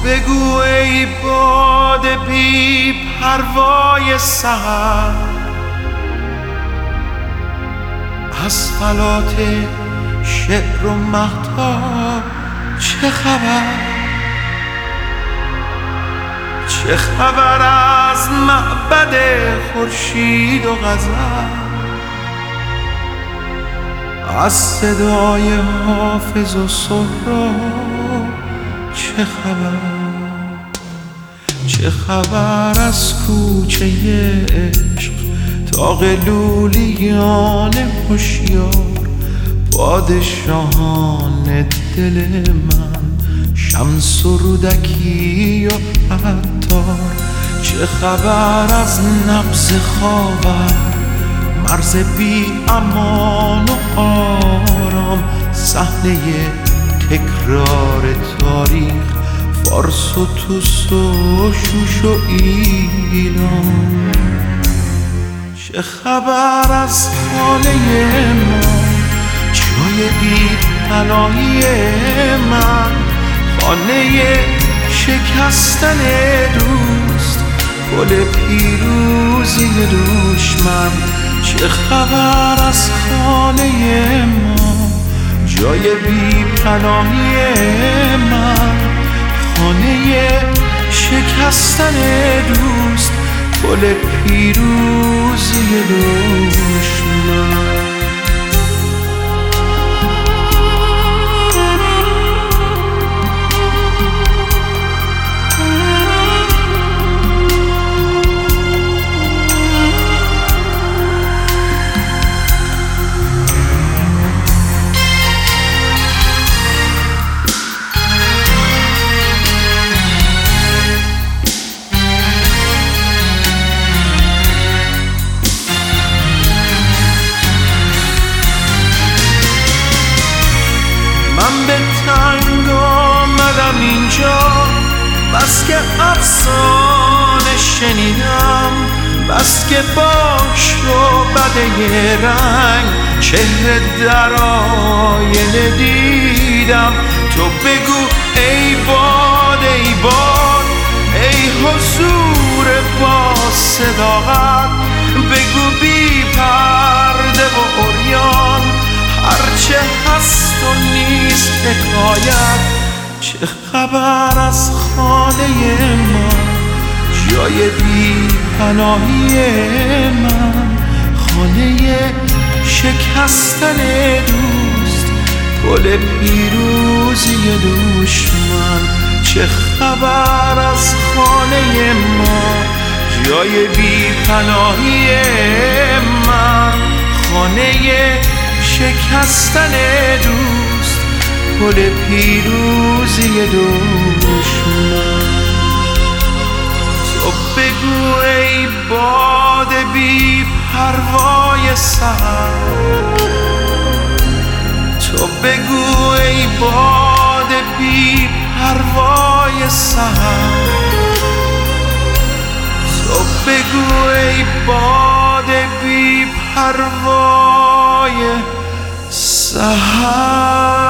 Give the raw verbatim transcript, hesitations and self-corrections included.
بگو ای باد بی پروای سحر، از فلات شعر و مهتاب چه خبر؟ چه خبر از معبد خورشید و غزل، از صدای حافظ و سهراب چه خبر؟ چه خبر از کوچه عشق تا قلولیان هوشیار، پادشاهان دل من، شمس و رودکی و عطار. چه خبر از نبض خاور، مرز بی امان و آرام، صحنه تکرار تاریخ، فارس و توس و شوش و ایران. چه خبر از خانه ما، جای بی پناهی من، خانه شکستن دوست، گل پیروزی دشمن. چه خبر از خانه ما، جای بی پناهی من، خانه شکستن دوست، گل پیروزی دشمن. من به تنگ آمدم اینجا، بس که افسانه شنیدم، بس که باش و بده رنگ چهره در آینه دیدم. تو بگو ای باد ای باد، ای حضور با صداقت، بگو بی پرده و عریان، هرچه هست و نیست حکایت. چه خبر از خانه ما، جای بی پناهی من، خانه شکستن دوست، گل پیروزی دشمن. چه خبر از خانه ما، جای بی پناهی من، خانه شکستن دوست، گل پیروزی دشمن. تو بگو ای باد بی پروای سحر، تو بگو ای باد بی پروای سحر، تو بگو ای باد بی پروای سحر.